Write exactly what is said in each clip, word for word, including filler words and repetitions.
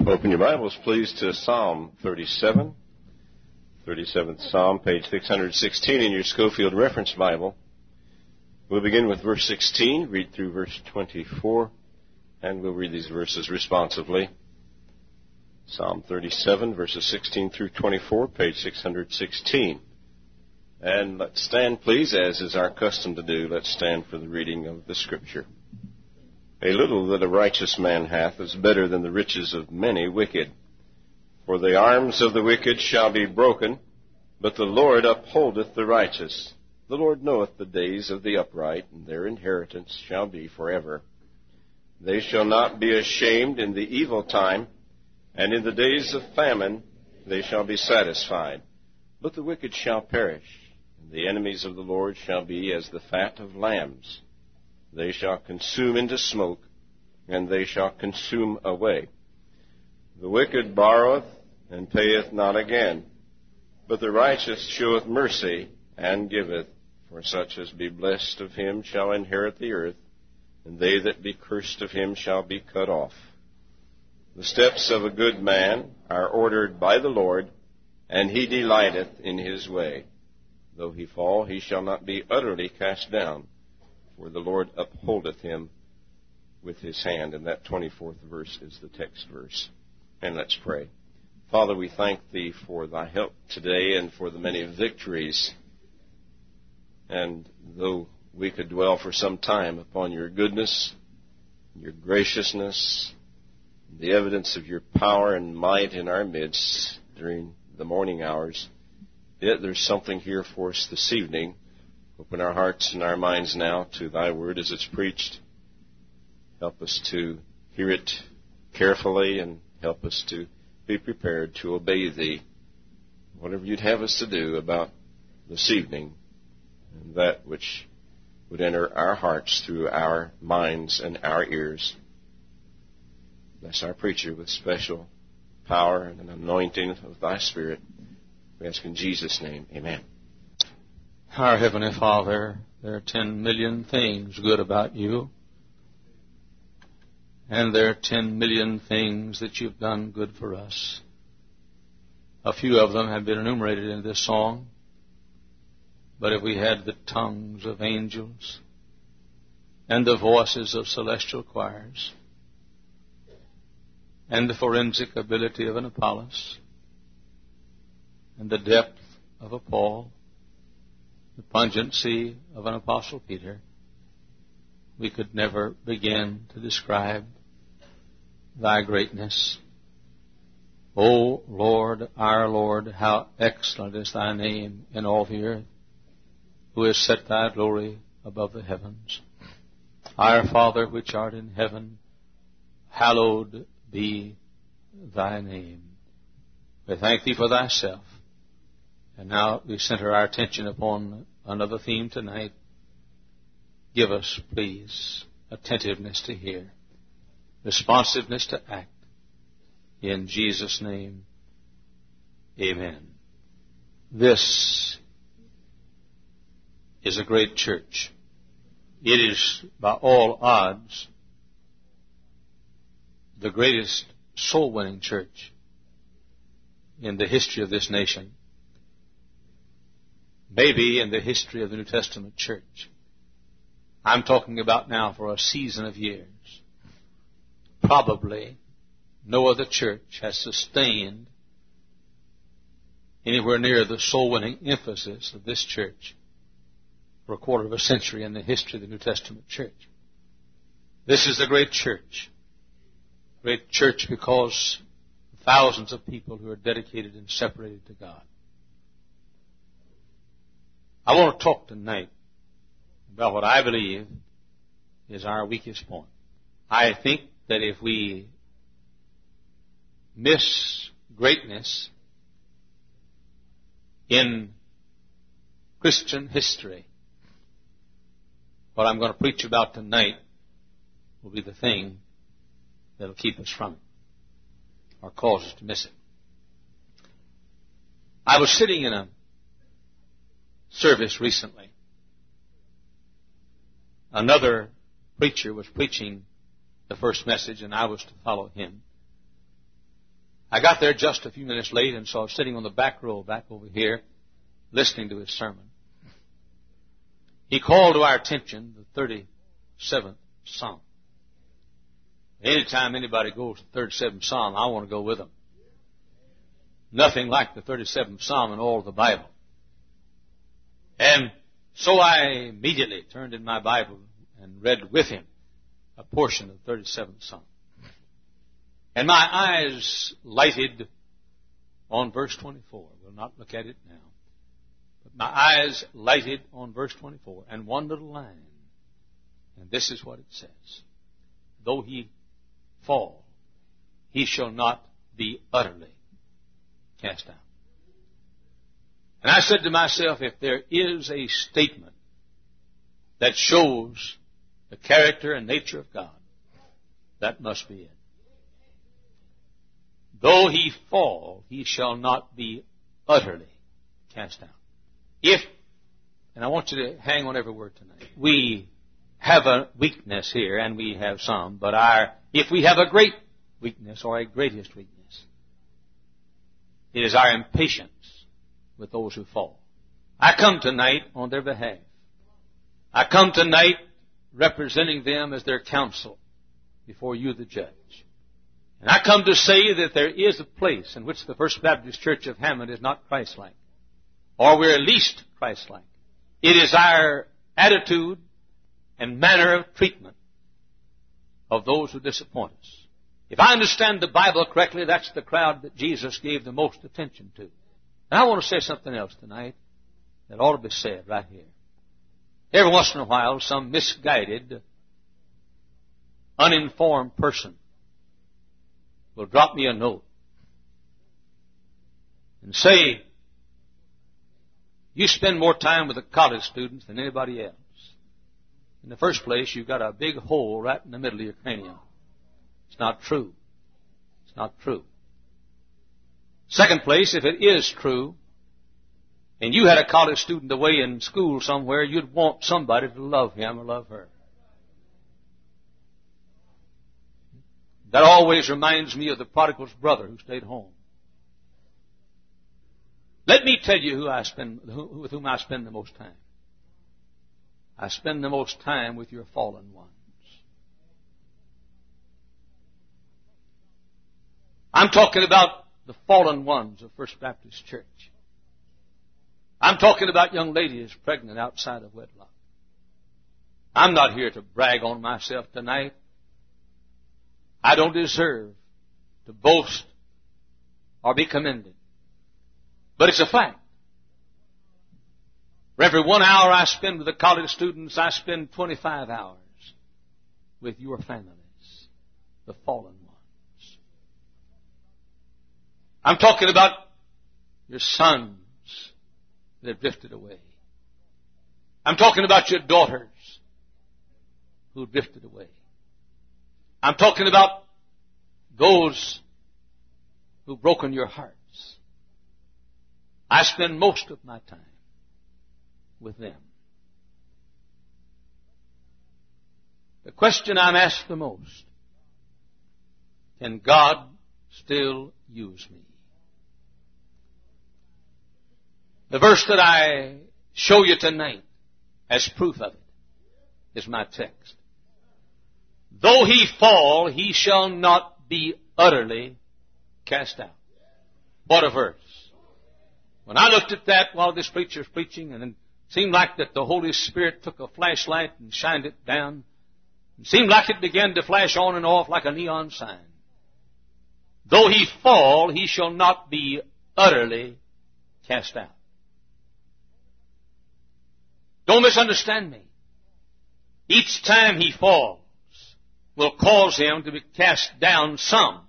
Open your Bibles, please, to Psalm thirty-seven. thirty-seventh Psalm, page six hundred sixteen in your Schofield Reference Bible. We'll begin with verse sixteen, read through verse twenty-four, and we'll read these verses responsively. Psalm thirty-seven, verses sixteen through twenty-four, page six hundred sixteen. And let's stand, please, as is our custom to do. Let's stand for the reading of the Scripture. A little that a righteous man hath is better than the riches of many wicked. For the arms of the wicked shall be broken, but the Lord upholdeth the righteous. The Lord knoweth the days of the upright, and their inheritance shall be forever. They shall not be ashamed in the evil time, and in the days of famine they shall be satisfied. But the wicked shall perish, and the enemies of the Lord shall be as the fat of lambs. They shall consume into smoke, and they shall consume away. The wicked borroweth, and payeth not again. But the righteous sheweth mercy, and giveth. For such as be blessed of him shall inherit the earth, and they that be cursed of him shall be cut off. The steps of a good man are ordered by the Lord, and he delighteth in his way. Though he fall, he shall not be utterly cast down. For the Lord upholdeth him with his hand. And that twenty-fourth verse is the text verse. And let's pray. Father, we thank Thee for Thy help today and for the many victories. And though we could dwell for some time upon Your goodness, Your graciousness, the evidence of Your power and might in our midst during the morning hours, yet there's something here for us this evening. Open our hearts and our minds now to Thy Word as it's preached. Help us to hear it carefully and help us to be prepared to obey Thee. Whatever You'd have us to do about this evening, and that which would enter our hearts through our minds and our ears. Bless our preacher with special power and an anointing of Thy Spirit. We ask in Jesus' name, amen. Our Heavenly Father, there are ten million things good about You, and there are ten million things that You've done good for us. A few of them have been enumerated in this song, but if we had the tongues of angels and the voices of celestial choirs and the forensic ability of an Apollos and the depth of a Paul, the pungency of an Apostle Peter, we could never begin to describe Thy greatness. O Lord, our Lord, how excellent is Thy name in all the earth, who has set Thy glory above the heavens. Our Father, which art in heaven, hallowed be Thy name. We thank Thee for Thyself. And now we center our attention upon another theme tonight. Give us, please, attentiveness to hear, responsiveness to act. In Jesus' name, amen. This is a great church. It is, by all odds, the greatest soul-winning church in the history of this nation. Maybe in the history of the New Testament church. I'm talking about now for a season of years. Probably no other church has sustained anywhere near the soul-winning emphasis of this church for a quarter of a century in the history of the New Testament church. This is a great church. Great church because thousands of people who are dedicated and separated to God. I want to talk tonight about what I believe is our weakest point. I think that if we miss greatness in Christian history, what I'm going to preach about tonight will be the thing that will keep us from it or cause us to miss it. I was sitting in a service recently. Another preacher was preaching the first message, and I was to follow him. I got there just a few minutes late, and so I was sitting on the back row back over here listening to his sermon. He called to our attention the thirty-seventh Psalm. Anytime anybody goes to the thirty-seventh Psalm, I want to go with them. Nothing like the thirty-seventh Psalm in all of the Bible. And so I immediately turned in my Bible and read with him a portion of the thirty-seventh Psalm. And my eyes lighted on verse twenty-four. We'll not look at it now. But my eyes lighted on verse twenty-four and one little line. And this is what it says. Though he fall, he shall not be utterly cast out. And I said to myself, if there is a statement that shows the character and nature of God, that must be it. Though he fall, he shall not be utterly cast out. If, and I want you to hang on every word tonight, we have a weakness here, and we have some, but our, if we have a great weakness or a greatest weakness, it is our impatience with those who fall. I come tonight on their behalf. I come tonight representing them as their counsel before you, the judge. And I come to say that there is a place in which the First Baptist Church of Hammond is not Christ-like, or we're at least Christ-like. It is our attitude and manner of treatment of those who disappoint us. If I understand the Bible correctly, that's the crowd that Jesus gave the most attention to. And I want to say something else tonight that ought to be said right here. Every once in a while, some misguided, uninformed person will drop me a note and say, you spend more time with the college students than anybody else. In the first place, you've got a big hole right in the middle of your cranium. It's not true. It's not true. Second place, if it is true, and you had a college student away in school somewhere, you'd want somebody to love him or love her. That always reminds me of the prodigal's brother who stayed home. Let me tell you who I spend, who, with whom I spend the most time. I spend the most time with your fallen ones. I'm talking about the fallen ones of First Baptist Church. I'm talking about young ladies pregnant outside of wedlock. I'm not here to brag on myself tonight. I don't deserve to boast or be commended. But it's a fact. For every one hour I spend with the college students, I spend twenty-five hours with your families, the fallen ones. I'm talking about your sons that have drifted away. I'm talking about your daughters who drifted away. I'm talking about those who've broken your hearts. I spend most of my time with them. The question I'm asked the most, can God still use me? The verse that I show you tonight as proof of it is my text. Though he fall, he shall not be utterly cast out. What a verse. When I looked at that while this preacher was preaching, and it seemed like that the Holy Spirit took a flashlight and shined it down, it seemed like it began to flash on and off like a neon sign. Though he fall, he shall not be utterly cast out. Don't misunderstand me. Each time he falls will cause him to be cast down some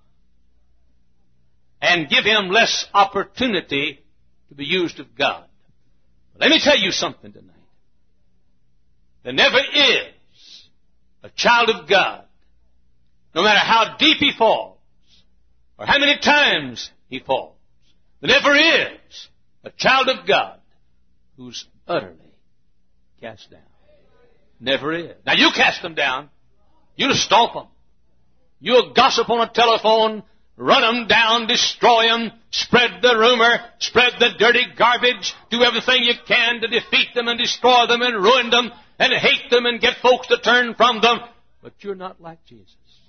and give him less opportunity to be used of God. But let me tell you something tonight. There never is a child of God, no matter how deep he falls or how many times he falls, there never is a child of God who's utterly cast down. Never is. Now you cast them down. You'll stomp them. You'll gossip on a telephone run them down, destroy them, spread the rumor, spread the dirty garbage, do everything you can to defeat them and destroy them and ruin them and hate them and get folks to turn from them. But you're not like Jesus.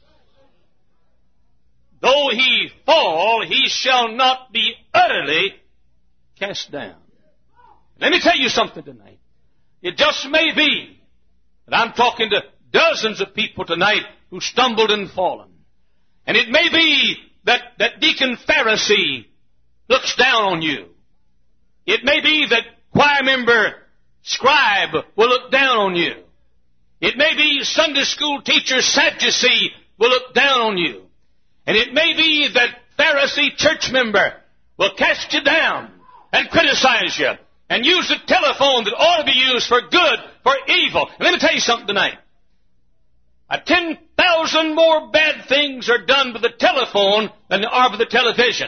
Though he fall, he shall not be utterly cast down. Let me tell you something tonight. It just may be that I'm talking to dozens of people tonight who stumbled and fallen. And it may be that, that Deacon Pharisee looks down on you. It may be that choir member Scribe will look down on you. It may be Sunday school teacher Sadducee will look down on you. And it may be that Pharisee church member will cast you down and criticize you and use the telephone that ought to be used for good, for evil. And let me tell you something tonight. Uh, ten thousand more bad things are done by the telephone than there are by the television.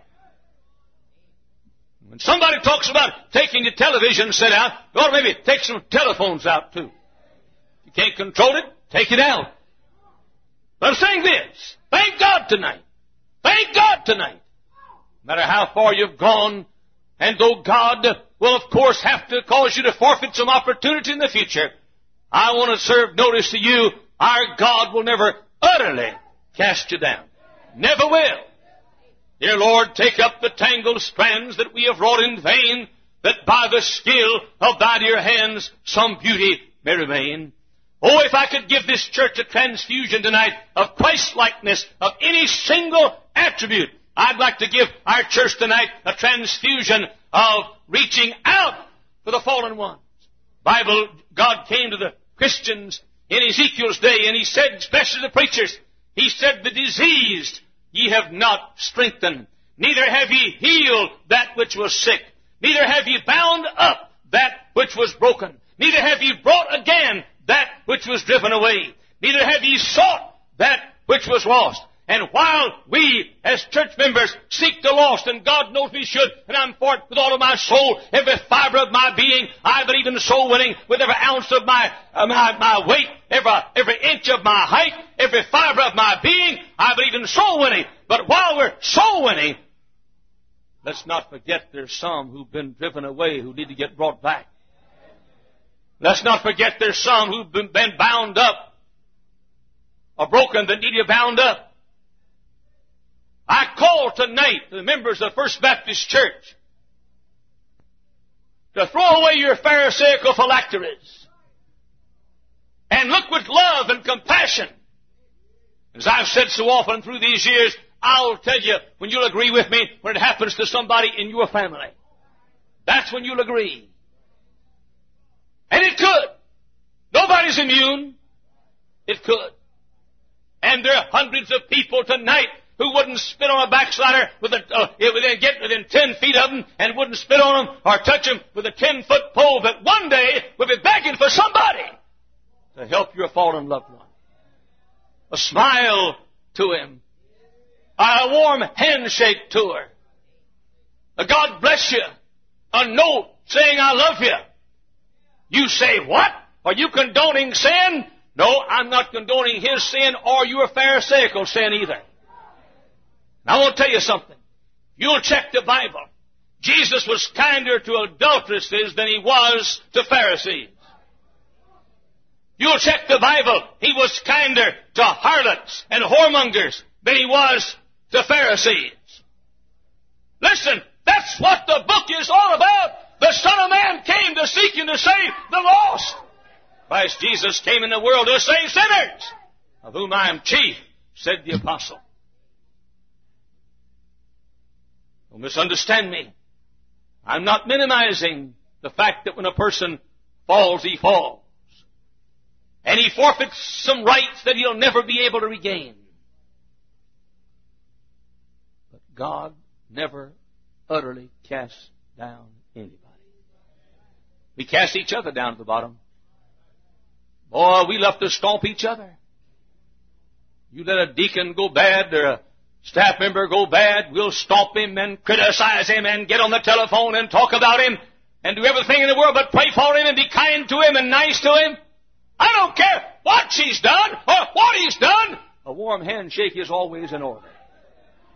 When somebody talks about taking the television set out, you ought to maybe take some telephones out too. If you can't control it, take it out. But I'm saying this. Thank God tonight. Thank God tonight. No matter how far you've gone, and though God will of course have to cause you to forfeit some opportunity in the future, I want to serve notice to you. Our God will never utterly cast you down. Never will. Dear Lord, take up the tangled strands that we have wrought in vain, that by the skill of thy dear hands some beauty may remain. Oh, if I could give this church a transfusion tonight of Christ-likeness, of any single attribute, I'd like to give our church tonight a transfusion of reaching out for the fallen ones. Bible, God came to the Christians in Ezekiel's day, and he said, especially the preachers, he said, the diseased ye have not strengthened, neither have ye healed that which was sick, neither have ye bound up that which was broken, neither have ye brought again that which was driven away, neither have ye sought that which was lost. And while we, as church members, seek the lost, and God knows we should, and I'm for it with all of my soul, every fiber of my being, I believe in soul winning with every ounce of my uh, my, my weight, every, every inch of my height, every fiber of my being, I believe in soul winning. But while we're soul winning, let's not forget there's some who've been driven away who need to get brought back. Let's not forget there's some who've been, been bound up or broken that need to be bound up. I call tonight the members of First Baptist Church to throw away your pharisaical phylacteries and look with love and compassion. As I've said so often through these years, I'll tell you when you'll agree with me when it happens to somebody in your family. That's when you'll agree. And it could. Nobody's immune. It could. And there are hundreds of people tonight who wouldn't spit on a backslider with a, uh, within, get within ten feet of them and wouldn't spit on them or touch them with a ten-foot pole, but one day will be begging for somebody to help your fallen loved one. A smile to him. A warm handshake to her. A God bless you. A note saying I love you. You say, what? Are you condoning sin? No, I'm not condoning his sin or your pharisaical sin either. Now, I want to tell you something. You'll check the Bible. Jesus was kinder to adulteresses than he was to Pharisees. You'll check the Bible. He was kinder to harlots and whoremongers than he was to Pharisees. Listen, that's what the book is all about. The Son of Man came to seek and to save the lost. Christ Jesus came in the world to save sinners, of whom I am chief, said the apostle. Don't misunderstand me. I'm not minimizing the fact that when a person falls, he falls. And he forfeits some rights that he'll never be able to regain. But God never utterly casts down anybody. We cast each other down to the bottom. Boy, we love to stomp each other. You let a deacon go bad or a staff member go bad, we'll stomp him and criticize him and get on the telephone and talk about him and do everything in the world but pray for him and be kind to him and nice to him. I don't care what she's done or what he's done. A warm handshake is always in order.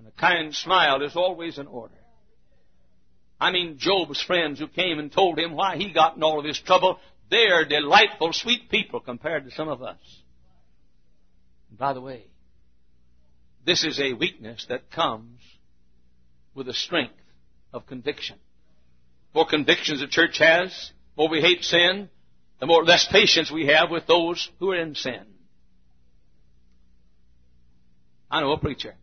And a kind smile is always in order. I mean, Job's friends who came and told him why he got in all of his trouble, they are delightful, sweet people compared to some of us. And by the way, this is a weakness that comes with the strength of conviction. The more convictions the church has, the more we hate sin, the more less patience we have with those who are in sin. I know a preacher,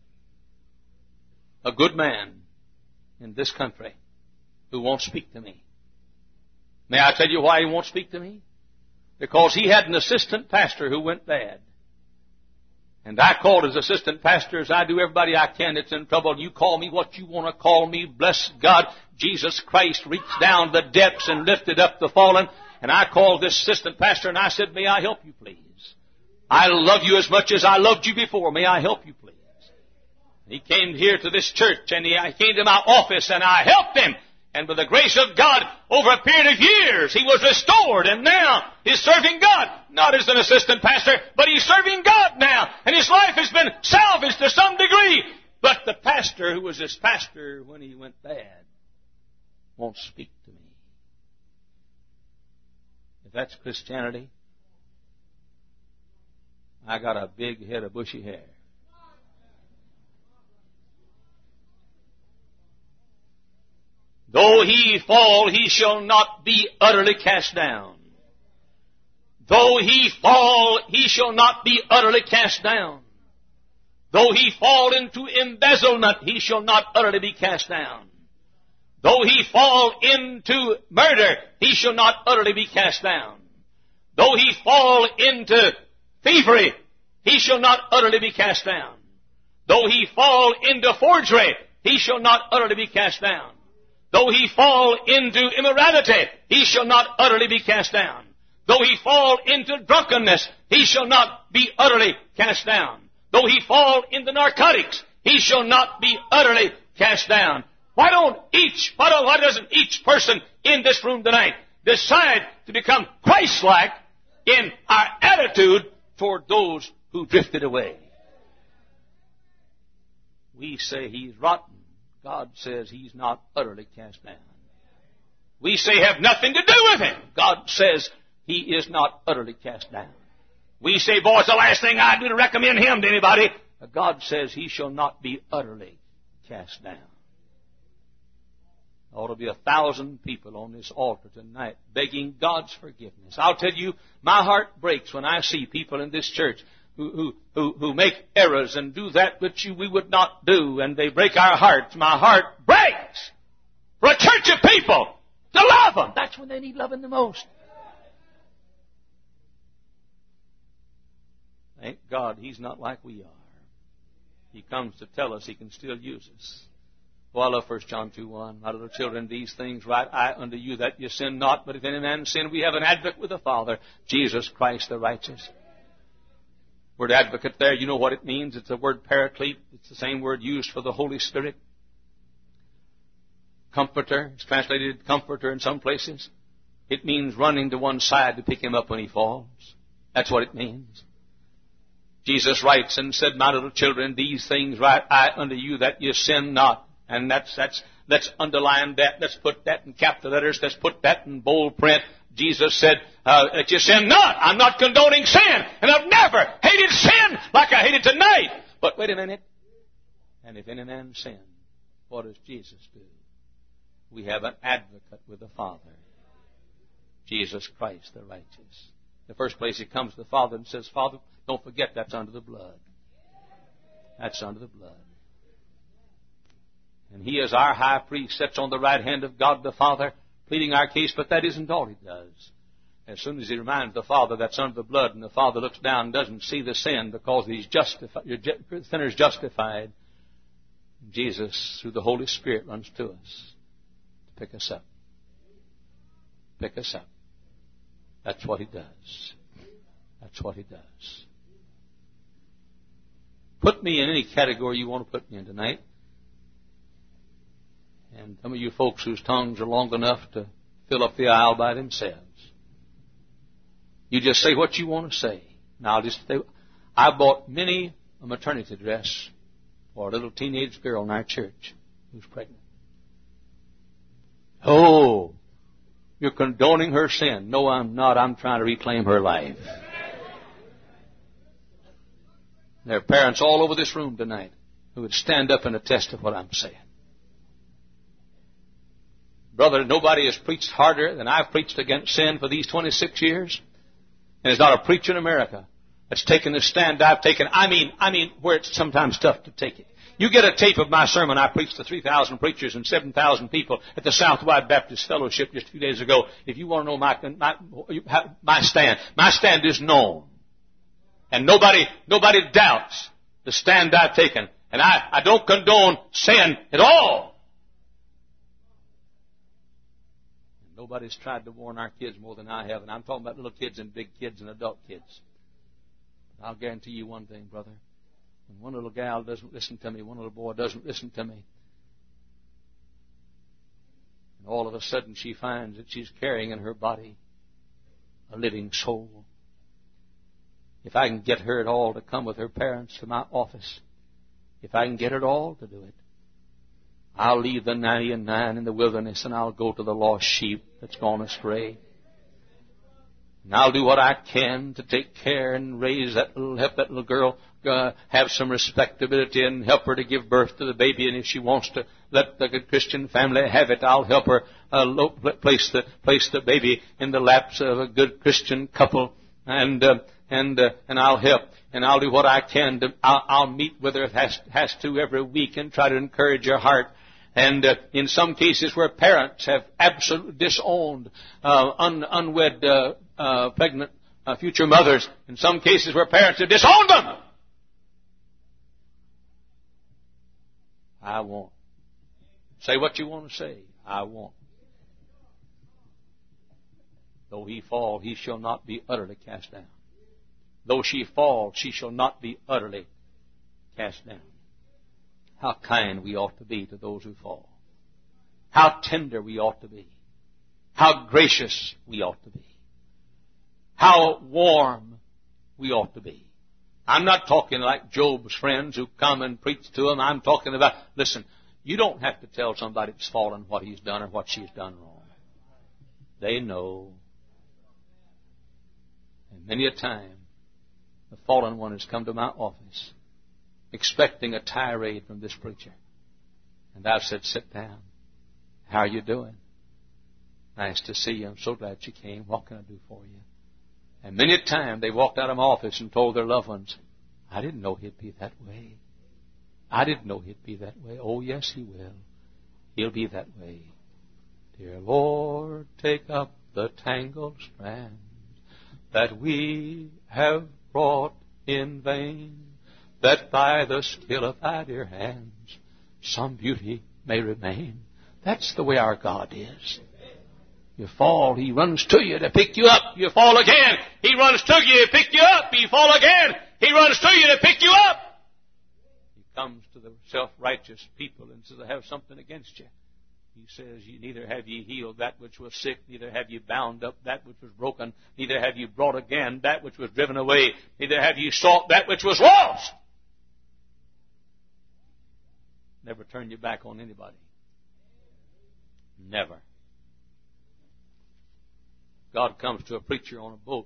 a good man in this country, who won't speak to me. May I tell you why he won't speak to me? Because he had an assistant pastor who went bad. And I called his assistant pastor, as I do everybody I can that's in trouble. You call me what you want to call me. Bless God. Jesus Christ reached down the depths and lifted up the fallen. And I called this assistant pastor and I said, may I help you, please? I love you as much as I loved you before. May I help you, please? He came here to this church and he came to my office and I helped him. And by the grace of God, over a period of years, he was restored. And now he's serving God. Not as an assistant pastor, but he's serving God now. And his life has been salvaged to some degree. But the pastor who was his pastor when he went bad won't speak to me. If that's Christianity, I got a big head of bushy hair. Though he fall, he shall not be utterly cast down. Though he fall, he shall not be utterly cast down. Though he fall into embezzlement, he shall not utterly be cast down. Though he fall into murder, he shall not utterly be cast down. Though he fall into thievery, he shall not utterly be cast down. Though he fall into forgery, he shall not utterly be cast down. Though he fall into immorality, he shall not utterly be cast down. Though he fall into drunkenness, he shall not be utterly cast down. Though he fall into narcotics, he shall not be utterly cast down. Why don't each, why, don't, why doesn't each person in this room tonight decide to become Christ-like in our attitude toward those who drifted away? We say he's rotten. God says he's not utterly cast down. We say have nothing to do with him. God says he is not utterly cast down. We say, boy, it's the last thing I do to recommend him to anybody. But God says he shall not be utterly cast down. There ought to be a thousand people on this altar tonight begging God's forgiveness. I'll tell you, my heart breaks when I see people in this church Who, who, who, who make errors and do that which you, we would not do, and they break our hearts. My heart breaks for a church of people to love them. That's when they need loving the most. Thank God he's not like we are. He comes to tell us he can still use us. Oh, I love First John two one. My little children, these things write I unto you that you sin not, but if any man sin, we have an advocate with the Father, Jesus Christ the righteous. Word advocate there, you know what it means. It's the word paraclete. It's the same word used for the Holy Spirit. Comforter. It's translated comforter in some places. It means running to one side to pick him up when he falls. That's what it means. Jesus writes and said, my little children, these things write I unto you that you sin not. And that's, that's, let's underline that. Let's put that in capital letters. Let's put that in bold print. Jesus said uh, that you sin not. I'm not condoning sin. And I've never hated sin like I hate it tonight. But wait a minute. And if any man sin, what does Jesus do? We have an advocate with the Father, Jesus Christ the righteous. The first place he comes to the Father and says, Father, don't forget that's under the blood. That's under the blood. And he is our high priest, sits on the right hand of God the Father, pleading our case, but that isn't all he does. As soon as he reminds the Father that's under the blood, and the Father looks down and doesn't see the sin because he's justified, the sinner's justified, Jesus, through the Holy Spirit, runs to us to pick us up. Pick us up. That's what he does. That's what he does. Put me in any category you want to put me in tonight. And some of you folks whose tongues are long enough to fill up the aisle by themselves, you just say what you want to say. Now, I'll just say, I bought many a maternity dress for a little teenage girl in our church who's pregnant. Oh, you're condoning her sin. No, I'm not. I'm trying to reclaim her life. There are parents all over this room tonight who would stand up and attest to what I'm saying. Brother, nobody has preached harder than I've preached against sin for these twenty-six years. And there's not a preacher in America that's taken the stand I've taken. I mean, I mean, where it's sometimes tough to take it. You get a tape of my sermon. I preached to three thousand preachers and seven thousand people at the Southwide Baptist Fellowship just a few days ago. If you want to know my, my, my stand, my stand is known. And nobody, nobody doubts the stand I've taken. And I, I don't condone sin at all. Nobody's tried to warn our kids more than I have. And I'm talking about little kids and big kids and adult kids. But I'll guarantee you one thing, brother. When one little gal doesn't listen to me, one little boy doesn't listen to me, and all of a sudden she finds that she's carrying in her body a living soul. If I can get her at all to come with her parents to my office, if I can get her at all to do it, I'll leave the ninety and nine in the wilderness and I'll go to the lost sheep that's gone astray. And I'll do what I can to take care and raise that little, help that little girl uh, have some respectability and help her to give birth to the baby. And if she wants to let the good Christian family have it, I'll help her uh, place the place the baby in the laps of a good Christian couple, and uh, and uh, and I'll help. And I'll do what I can to. I'll, I'll meet with her if has has to every week and try to encourage her heart. And uh, in some cases where parents have absolutely disowned uh, un, unwed uh, uh, pregnant uh, future mothers, in some cases where parents have disowned them, I won't. Say what you want to say. I won't. Though he fall, he shall not be utterly cast down. Though she fall, she shall not be utterly cast down. How kind we ought to be to those who fall. How tender we ought to be. How gracious we ought to be. How warm we ought to be. I'm not talking like Job's friends who come and preach to him. I'm talking about, listen, you don't have to tell somebody that's fallen what he's done or what she's done wrong. They know. And many a time, the fallen one has come to my office expecting a tirade from this preacher. And I've said, sit down. How are you doing? Nice to see you. I'm so glad you came. What can I do for you? And many a time they walked out of my office and told their loved ones, I didn't know he'd be that way. I didn't know he'd be that way. Oh, yes, he will. He'll be that way. Dear Lord, take up the tangled strands that we have brought in vain, that by the skill of thy dear hands some beauty may remain. That's the way our God is. You fall, he runs to you to pick you up. You fall again, he runs to you to pick you up. You fall again, he runs to you to pick you up. He comes to the self-righteous people and says, I have something against you. He says, neither have ye healed that which was sick, neither have ye bound up that which was broken, neither have ye brought again that which was driven away, neither have ye sought that which was lost. Never turn your back on anybody. Never. God comes to a preacher on a boat.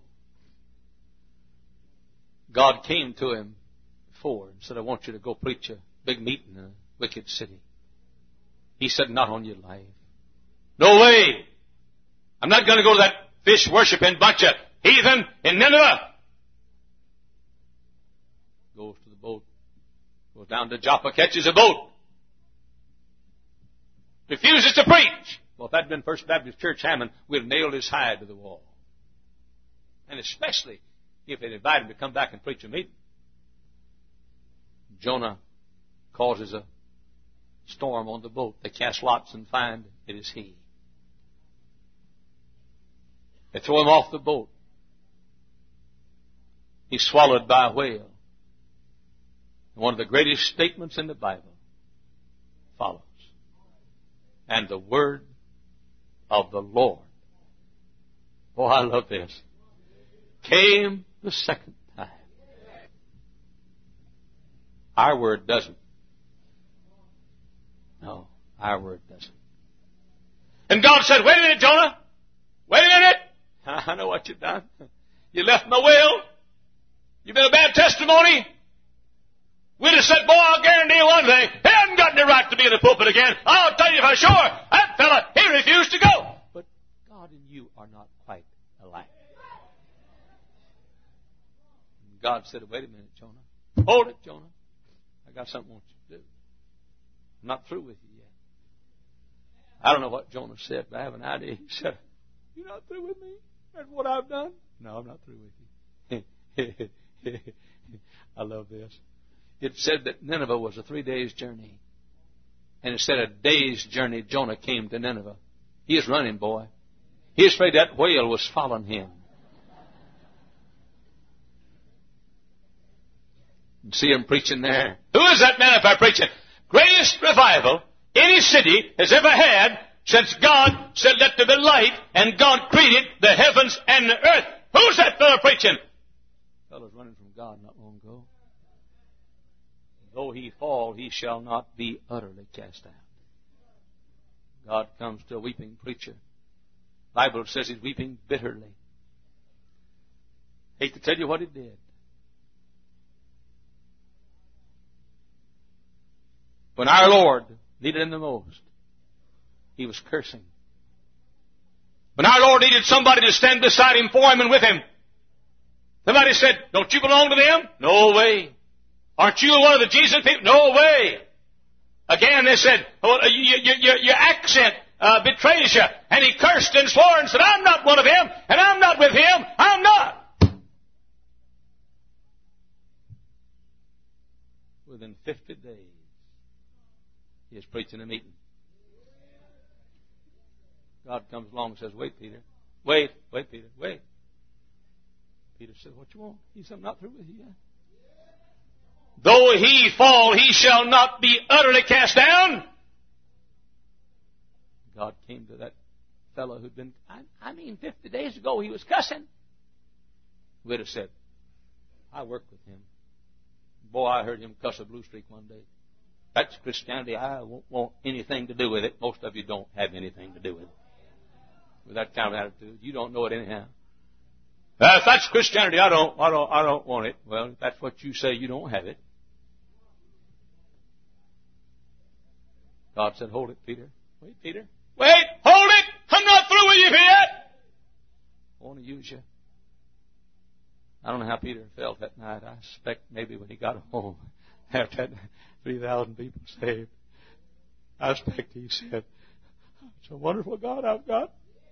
God came to him before and said, I want you to go preach a big meeting in a wicked city. He said, not on your life. No way. I'm not going to go to that fish worshiping bunch of heathen in Nineveh. Goes to the boat. Goes down to Joppa, catches a boat. Refuses to preach. Well, if that had been First Baptist Church Hammond, we'd have nailed his hide to the wall. And especially if they'd invited him to come back and preach a meeting. Jonah causes a storm on the boat. They cast lots and find it is he. They throw him off the boat. He's swallowed by a whale. And one of the greatest statements in the Bible follows. And the word of the Lord, oh, I love this, came the second time. Our word doesn't. Our word doesn't. And God said, wait a minute, Jonah. Wait a minute. I know what you've done. You left my will. You've been a bad testimony. We'd have said, boy, I'll guarantee you one thing. He hasn't got any right to be in the pulpit again. I'll tell you for sure. That fella, he refused to go. But God and you are not quite alike. And God said, wait a minute, Jonah. Hold it, Jonah. I got something I want you to do. I'm not through with you yet. I don't know what Jonah said, but I have an idea. He said, you're not through with me? That's what I've done? No, I'm not through with you. I love this. It said that Nineveh was a three days journey. And instead of a day's journey, Jonah came to Nineveh. He is running, boy. He is afraid that whale was following him. You see him preaching there. Who is that man up there preaching? Greatest revival any city has ever had since God said, let there be light, and God created the heavens and the earth. Who's that fellow preaching? The fellow's running from God not long ago. Though he fall, he shall not be utterly cast out. God comes to a weeping preacher. The Bible says he's weeping bitterly. Hate to tell you what he did. When our Lord needed him the most, he was cursing. When our Lord needed somebody to stand beside him, for him, and with him, somebody said, don't you belong to them? No way. Aren't you one of the Jesus people? No way. Again, they said, oh, your, your, your accent uh, betrays you. And he cursed and swore and said, I'm not one of them, and I'm not with him. I'm not. Within fifty days, he is preaching a meeting. God comes along and says, wait, Peter. Wait, wait, Peter, wait. Peter said, what you want? He said, I'm not through with you yet. Though he fall, he shall not be utterly cast down. God came to that fellow who'd been, I, I mean, fifty days ago he was cussing. We'd have said, I worked with him. Boy, I heard him cuss a blue streak one day. That's Christianity. I won't want anything to do with it. Most of you don't have anything to do with it. With that kind of attitude. You don't know it anyhow. Uh, if that's Christianity, I don't, I don't, I don't want it. Well, if that's what you say, you don't have it. God said, hold it, Peter. Wait, Peter. Wait, hold it. I'm not through with you yet. I want to use you. I don't know how Peter felt that night. I suspect maybe when he got home after that three thousand people saved, I suspect he said, it's a wonderful God I've got.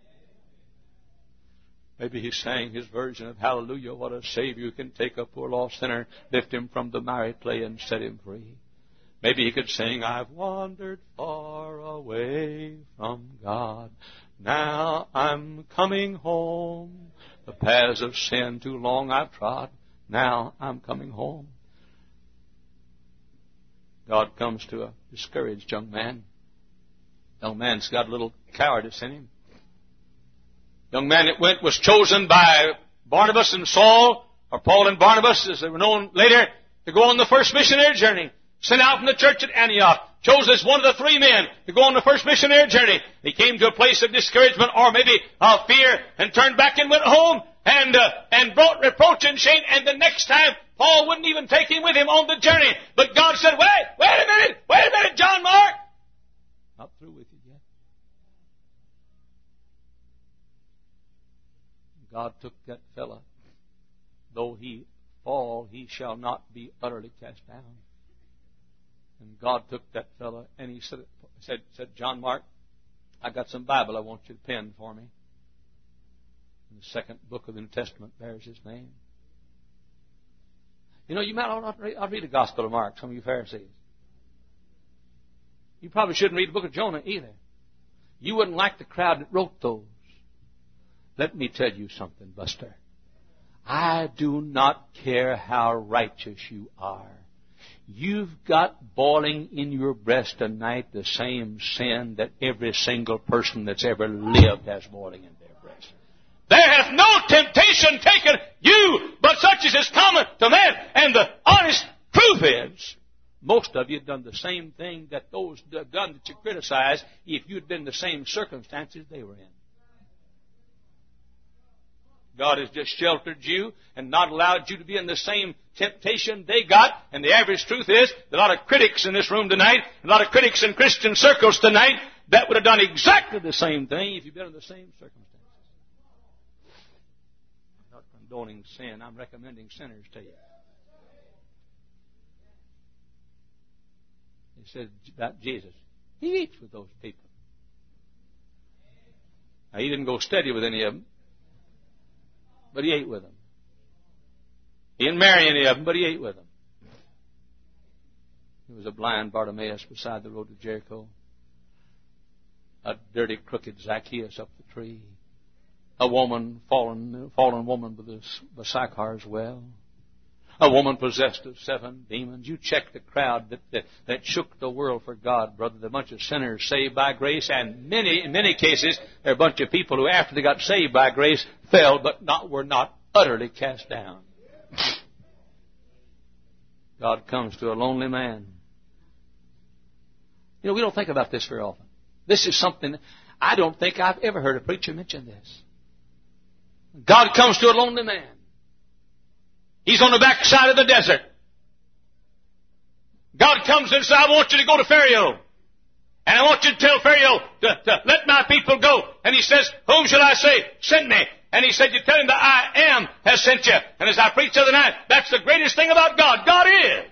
Maybe he sang his version of Hallelujah, what a Savior can take a poor lost sinner, lift him from the miry clay and set him free. Maybe he could sing, I've wandered far away from God. Now I'm coming home. The paths of sin too long I've trod. Now I'm coming home. God comes to a discouraged young man. Young man's got a little cowardice in him. Young man that went was chosen by Barnabas and Saul, or Paul and Barnabas, as they were known later, to go on the first missionary journey. Sent out from the church at Antioch. Chose as one of the three men to go on the first missionary journey. He came to a place of discouragement or maybe of fear and turned back and went home and uh, and brought reproach and shame. And the next time, Paul wouldn't even take him with him on the journey. But God said, wait, wait a minute, wait a minute, John Mark. Not through with you yet. God took that fella. Though he fall, he shall not be utterly cast down. And God took that fellow and he said, said, said, John Mark, I got some Bible I want you to pen for me. And the second book of the New Testament bears his name. You know, you might not read, I'll read the Gospel of Mark, some of you Pharisees. You probably shouldn't read the book of Jonah either. You wouldn't like the crowd that wrote those. Let me tell you something, Buster. I do not care how righteous you are. You've got boiling in your breast tonight the same sin that every single person that's ever lived has boiling in their breast. There hath no temptation taken you, but such as is common to man. And the honest truth is, most of you had done the same thing that those done that you criticize if you'd been in the same circumstances they were in. God has just sheltered you and not allowed you to be in the same temptation they got. And the average truth is that a lot of critics in this room tonight, a lot of critics in Christian circles tonight, that would have done exactly the same thing if you'd been in the same circumstances. I'm not condoning sin. I'm recommending sinners to you. He said about Jesus, He eats with those people. Now, He didn't go steady with any of them, but He ate with them. He didn't marry any of them, but He ate with them. There was a blind Bartimaeus beside the road to Jericho. A dirty, crooked Zacchaeus up the tree. A woman, fallen, fallen woman with the Sychar's well. A woman possessed of seven demons. You check the crowd that, that, that shook the world for God, brother. The bunch of sinners saved by grace, and many, in many cases, there are a bunch of people who, after they got saved by grace, fell, but not were not utterly cast down. God comes to a lonely man. You know, we don't think about this very often. This is something, I don't think I've ever heard a preacher mention this. God comes to a lonely man. He's on the backside of the desert. God comes and says, I want you to go to Pharaoh. And I want you to tell Pharaoh to, to let my people go. And he says, whom shall I say? Send me. And he said, you tell him that I am has sent you. And as I preached the other night, that's the greatest thing about God. God is.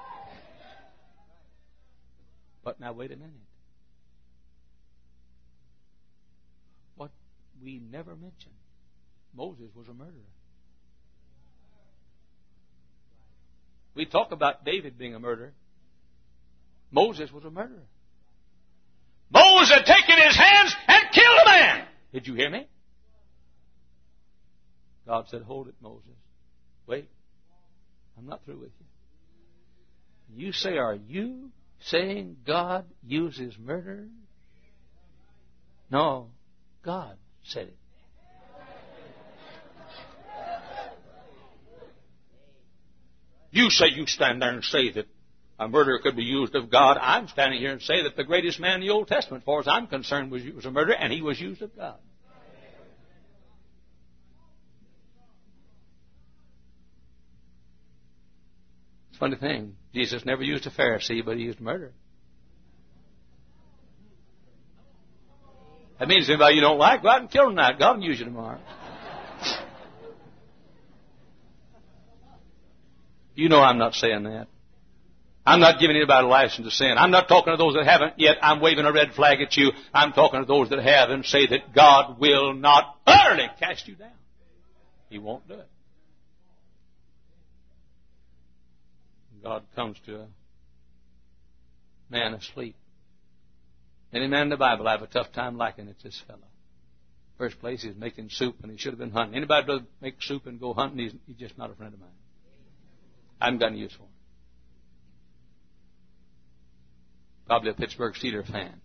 But now wait a minute. What we never mentioned, Moses was a murderer. We talk about David being a murderer. Moses was a murderer. Moses had taken his hands and killed a man. Did you hear me? God said, hold it, Moses. Wait. I'm not through with you. You say, are you saying God uses murderers? No. God said it. You say you stand there and say that a murderer could be used of God. I'm standing here and say that the greatest man in the Old Testament, as far as I'm concerned, was, was a murderer, and he was used of God. It's a funny thing. Jesus never used a Pharisee, but he used a murderer. That means anybody you don't like, go out and kill them tonight. God will use you tomorrow. You know I'm not saying that. I'm not giving anybody a license to sin. I'm not talking to those that haven't yet. I'm waving a red flag at you. I'm talking to those that have and say that God will not utterly cast you down. He won't do it. God comes to a man asleep. Any man in the Bible I have a tough time liking, it's this fellow. First place, he's making soup and he should have been hunting. Anybody does make soup and go hunting, he's, he's just not a friend of mine. I haven't got any use for him. Probably a Pittsburgh Steelers fan.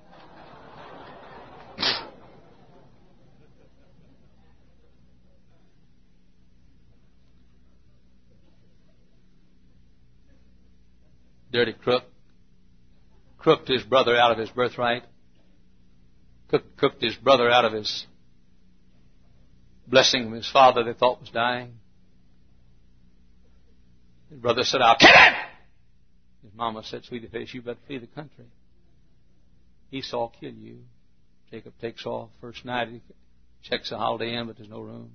Dirty crook. Crooked his brother out of his birthright. Crooked, crooked his brother out of his blessing of his father they thought was dying. His brother said, I'll kill him! His mama said, sweetie face, you better flee the country. Esau will kill you. Jacob takes off. First night he checks the Holiday Inn, but there's no rooms.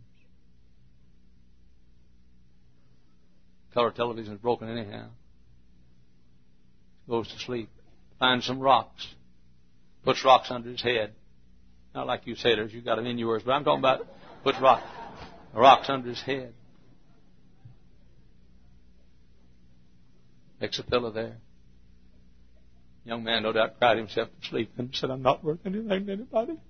Color television is broken anyhow. Goes to sleep. Finds some rocks. Puts rocks under his head. Not like you sailors, you got them in yours, but I'm talking about puts rock, rocks under his head. Makes a pillow there. Young man, no doubt, cried himself to sleep and said, I'm not worth anything to anybody.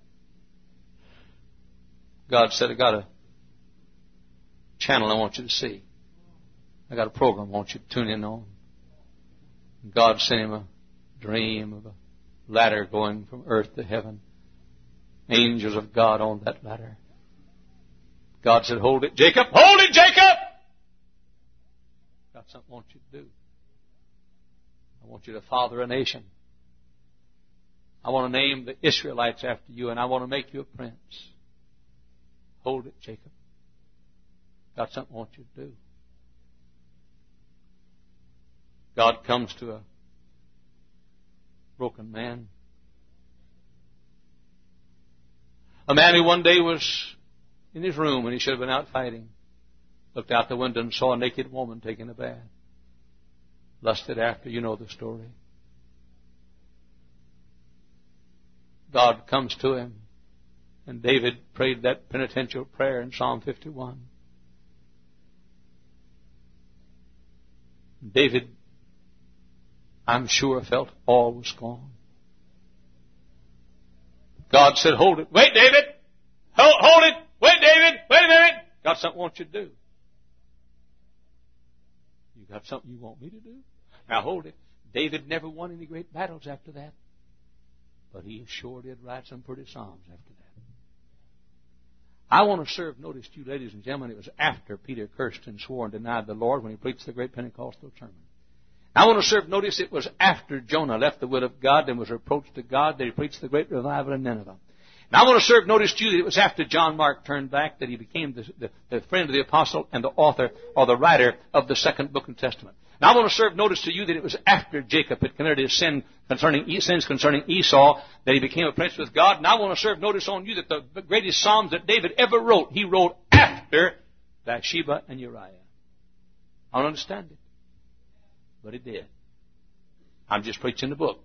God said, I got a channel I want you to see. I got a program I want you to tune in on. And God sent him a dream of a ladder going from earth to heaven. Angels of God on that ladder. God said, hold it, Jacob. Hold it, Jacob! Got something I want you to do. I want you to father a nation. I want to name the Israelites after you, and I want to make you a prince. Hold it, Jacob. Got something I want you to do. God comes to a broken man. A man who one day was in his room and he should have been out fighting. Looked out the window and saw a naked woman taking a bath. Lusted after. You know the story. God comes to him. And David prayed that penitential prayer in Psalm fifty-one. David, I'm sure, felt all was gone. God said, hold it. Wait, David. Hold, hold it. Wait, David. Wait a minute. Got something I want you to do. You got something you want me to do? Now hold it. David never won any great battles after that. But he sure did write some pretty psalms after that. I want to serve, notice you ladies and gentlemen, it was after Peter cursed and swore and denied the Lord when he preached the great Pentecostal sermon. I want to serve, notice it was after Jonah left the will of God and was reproached to God that he preached the great revival in Nineveh. And I want to serve, notice too, that it was after John Mark turned back that he became the, the, the friend of the apostle and the author or the writer of the second book of the Testament. Now I want to serve notice to you that it was after Jacob had committed his sin concerning sins concerning Esau that he became a prince with God. And I want to serve notice on you that the greatest psalms that David ever wrote, he wrote after Bathsheba and Uriah. I don't understand it, but he did. I'm just preaching the book.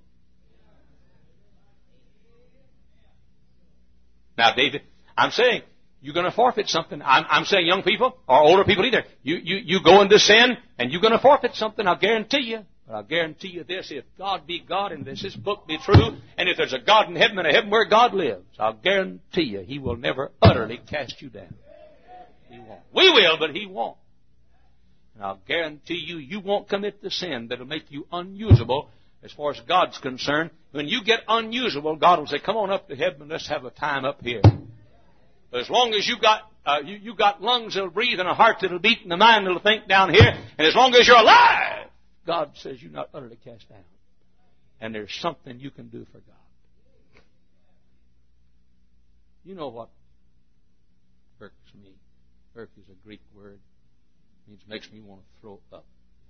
Now, David, I'm saying you're going to forfeit something. I'm, I'm saying young people, or older people either, you, you, you go into sin and you're going to forfeit something, I'll guarantee you. But I'll guarantee you this, if God be God and this, this book be true, and if there's a God in heaven and a heaven where God lives, I'll guarantee you He will never utterly cast you down. He won't. We will, but He won't. And I'll guarantee you, you won't commit the sin that'll make you unusable as far as God's concerned. When you get unusable, God will say, come on up to heaven and let's have a time up here. But as long as you got uh, you, you got lungs that'll breathe and a heart that'll beat and a mind that'll think down here, and as long as you're alive, God says you're not utterly cast down. And there's something you can do for God. You know what irks me? Irk is a Greek word. It means makes me want to throw up.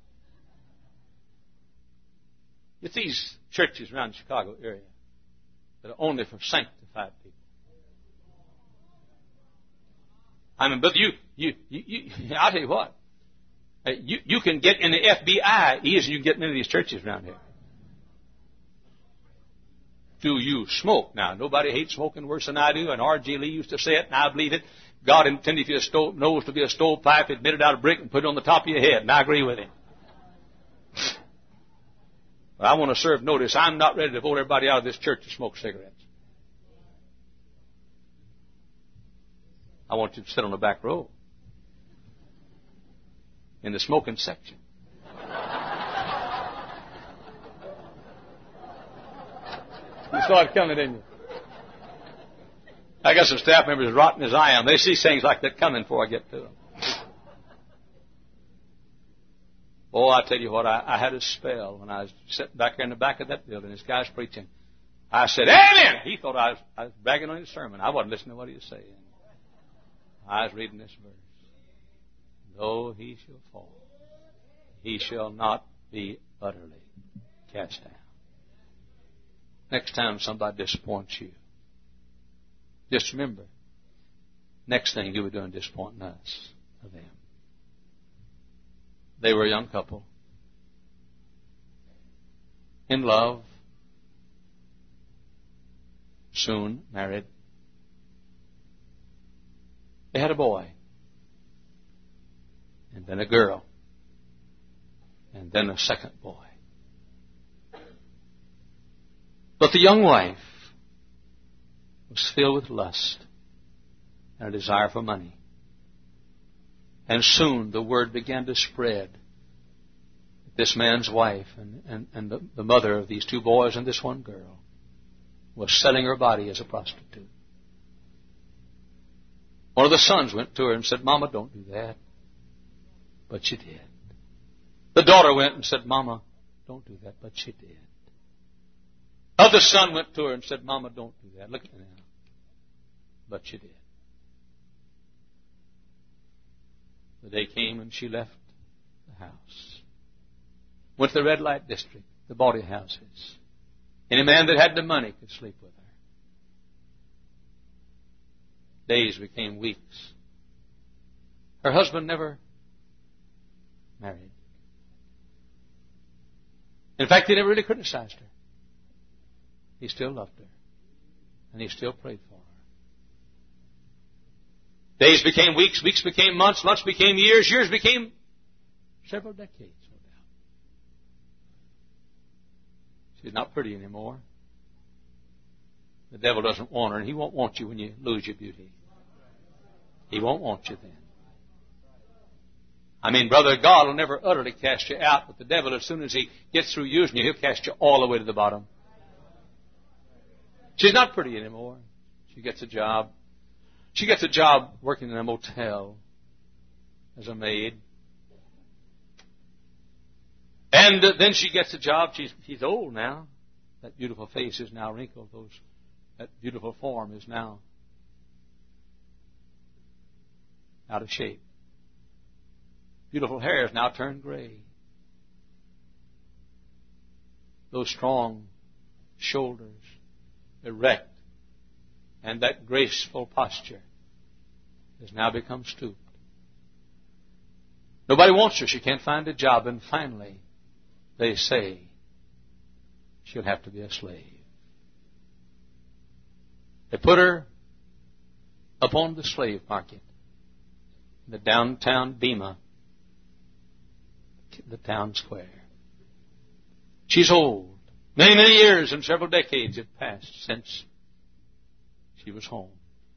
It's these churches around the Chicago area that are only for sanctified people. I mean, but you, you, you, you I'll tell you what. You, you can get in the F B I easier than you can get in any of these churches around here. Do you smoke? Now, nobody hates smoking worse than I do, and R G Lee used to say it, and I believe it. God intended for your stove, nose to be a stovepipe, it made it out of brick, and put it on the top of your head, and I agree with him. But I want to serve notice. I'm not ready to vote everybody out of this church to smoke cigarettes. I want you to sit on the back row in the smoking section. You saw it coming, didn't you? I got some staff members as rotten as I am. They see things like that coming before I get to them. Oh, I tell you what, I, I had a spell when I was sitting back there in the back of that building. This guy's preaching. I said, amen! He thought I was, I was bragging on his sermon. I wasn't listening to what he was saying. I was reading this verse. Though he shall fall, he shall not be utterly cast down. Next time somebody disappoints you, just remember, next thing you were doing disappointing us or them. They were a young couple, in love, soon married. They had a boy, and then a girl, and then a second boy. But the young wife was filled with lust and a desire for money. And soon the word began to spread that this man's wife and, and, and the, the mother of these two boys and this one girl was selling her body as a prostitute. One of the sons went to her and said, Mama, don't do that. But she did. The daughter went and said, Mama, don't do that. But she did. Other son went to her and said, Mama, don't do that. Look at me now. But she did. The day came and she left the house. Went to the red light district, the bawdy houses. Any man that had the money could sleep with her. Days became weeks. Her husband never married. In fact, he never really criticized her. He still loved her. And he still prayed for her. Days became weeks, weeks became months, months became years, years became several decades, no doubt. She's not pretty anymore. The devil doesn't want her, and he won't want you when you lose your beauty. He won't want you then. I mean, brother, God will never utterly cast you out, but the devil, as soon as he gets through using you, he'll cast you all the way to the bottom. She's not pretty anymore. She gets a job. She gets a job working in a motel as a maid. And then she gets a job. She's, she's old now. That beautiful face is now wrinkled. Those, that beautiful form is now out of shape. Beautiful hair is now turned gray. Those strong shoulders, erect, and that graceful posture has now become stooped. Nobody wants her. She can't find a job. And finally, they say she'll have to be a slave. They put her upon the slave market in the downtown Bema, the town square. She's old. Many, many years and several decades have passed since she was home.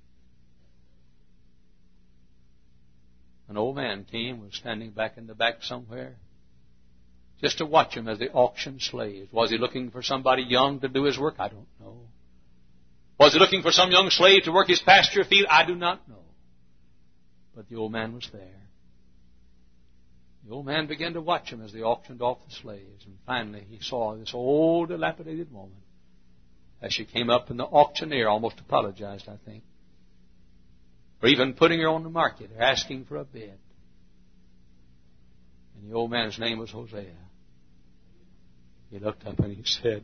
An old man came, was standing back in the back somewhere, just to watch him as they auctioned slaves. Was he looking for somebody young to do his work? I don't know. Was he looking for some young slave to work his pasture field? I do not know. But the old man was there. The old man began to watch him as they auctioned off the slaves. And finally he saw this old, dilapidated woman. As she came up, and the auctioneer almost apologized, I think, for even putting her on the market or asking for a bid. And the old man's name was Hosea. He looked up and he said,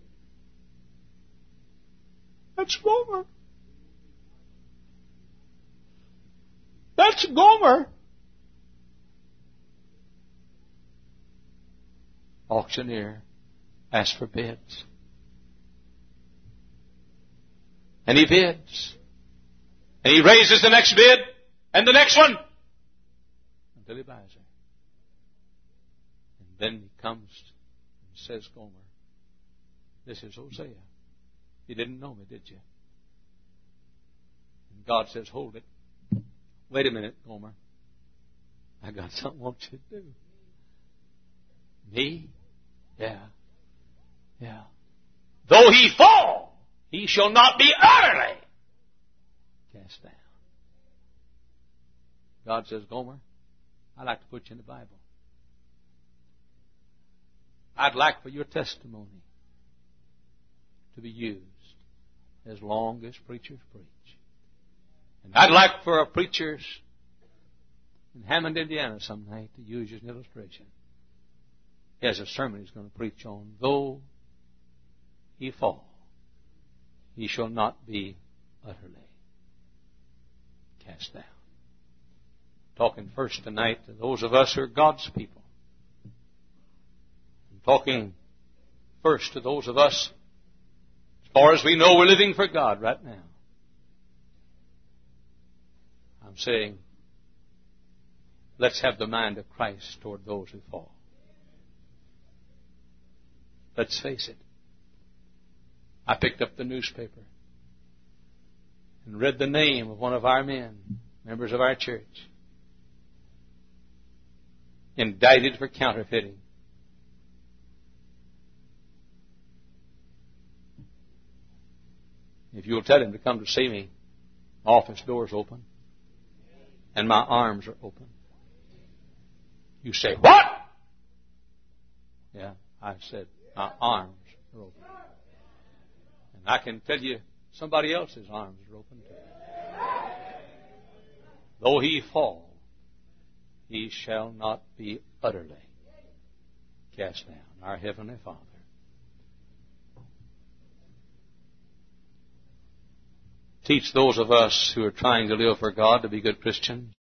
"That's Gomer. That's Gomer." Auctioneer asked for bids. And he bids. And he raises the next bid and the next one until he buys her. And then he comes and says, "Gomer, this is Hosea. You didn't know me, did you?" And God says, "Hold it. Wait a minute, Gomer. I got something I want you to do." "Me? Yeah. Yeah. Though he fall, he shall not be utterly cast down." God says, "Gomer, I'd like to put you in the Bible. I'd like for your testimony to be used as long as preachers preach. And I'd like for a preachers in Hammond, Indiana some night to use you as an illustration. He has a sermon he's going to preach on. Though he fall, he shall not be utterly cast down." Talking first tonight to those of us who are God's people. I'm talking first to those of us, as far as we know, we're living for God right now. I'm saying, let's have the mind of Christ toward those who fall. Let's face it. I picked up the newspaper and read the name of one of our men, members of our church, indicted for counterfeiting. If you'll tell him to come to see me, my office door's open and my arms are open. You say, "What?" Yeah. I said, my arms are open. And I can tell you, somebody else's arms are open too. Though he fall, he shall not be utterly cast down. Our Heavenly Father. Teach those of us who are trying to live for God to be good Christians.